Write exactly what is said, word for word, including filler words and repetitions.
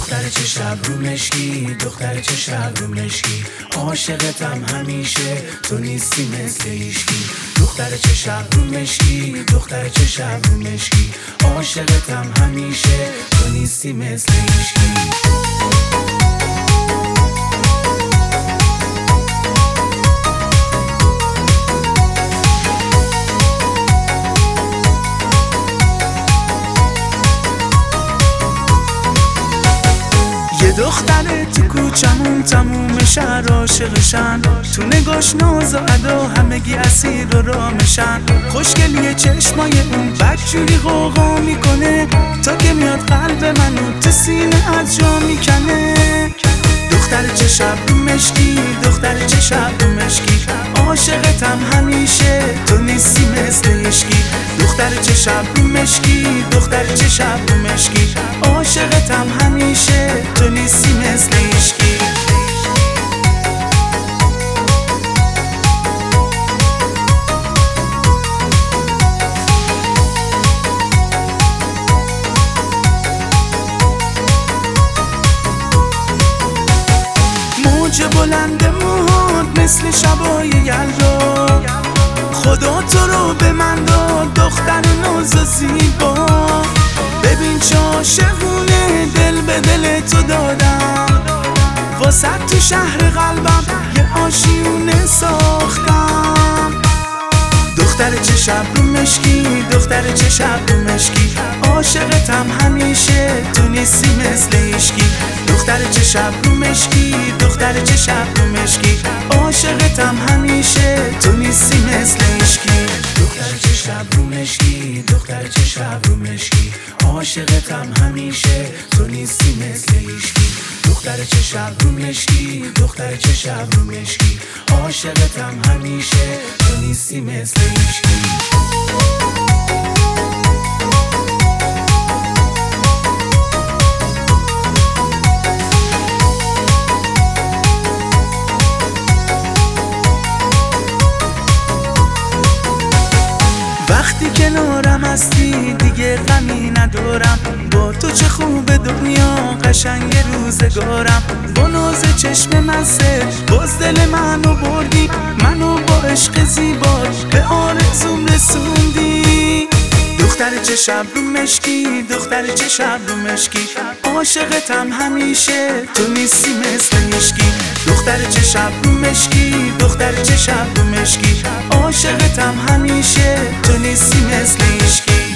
دختر چه شب رو مشکی، دختر چه شب رو مشکی، عاشقتم همیشه تو نیستی مثل هیچکی. دختر چه شب رو مشکی، دختر چه شب رو مشکی، عاشقتم همیشه تو نیستی مثل هیچکی. دختره تو کوچمون تموم شهر عاشقشن، تو نگاش ناز و ادا همگی اسیر و رامشن. خوشگلی چشمای اون بدجوری غوغا میکنه تا که میاد قلب منو تو سینه از جا میکنه. دختر چه شب رو مشکی، دختر چه شب رو مشکی، عاشقتم همیشه تو نیستی مثل عشقی. دختر چه شب رو مشکی، دختر چه شب رو مشکی، عاشقتم همیشه تو نیستی مثل عشقی. موج بلند موهات مثل شبای یلدا، خدا تو رو به من داد دختر ناز و زیبا. ببین چه عاشقونه دل به دل تو دادم، واسه تو شهر قلبم یه آشیونه ساختم. دختر چه شب رو مشکی، دختر چه شب رو مشکی، عاشقتم همیشه تو نیستی مثل عشقی. دختر چه شب رو مشکی، دختر چه شب رو مشکی، عاشقتم همیشه تو نیستی مثل عشقی. دختر چه شب رو مشکی، دختر چه شب رو مشکی، عاشقتم همیشه تو نیستی مثل عشقی. دختر چه شب رو مشکی، دختر چه شب رو مشکی، عاشقتم همیشه تو نیستی مثل عشقی. وقتی کنارم هستی دیگه غمی ندارم، با تو چه خوبه دنیا قشنگ روزگارم. با ناز چشم مسه باز دل منو بردی، منو با عشق زیبات به آرزوم رسوندی. دختر چه شب رو مشکی، دختر چه شب رو مشکی، عاشقتم همیشه تو نیستی مثل عشقی. دختر چه شب رو مشکی، دختر چه شب رو مشکی، عاشقتم همیشه تو نیستی مثل عشقی.